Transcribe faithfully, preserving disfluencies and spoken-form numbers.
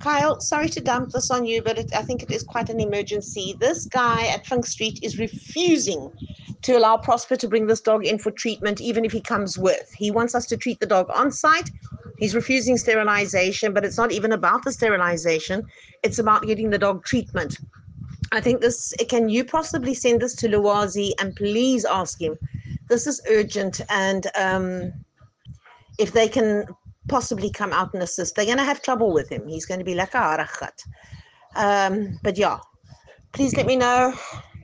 Kyle, sorry to dump this on you, but it, I think it is quite an emergency. This guy at Funk Street is refusing to allow Prosper to bring this dog in for treatment, even if he comes with. He wants us to treat the dog on site. He's refusing sterilization, but it's not even about the sterilization. It's about getting the dog treatment. I think this, can you possibly send this to Luwazi and please ask him? This is urgent, and um, if they can possibly come out and assist, they're going to have trouble with him. He's going to be like a harakat. Um, but yeah, please let me know.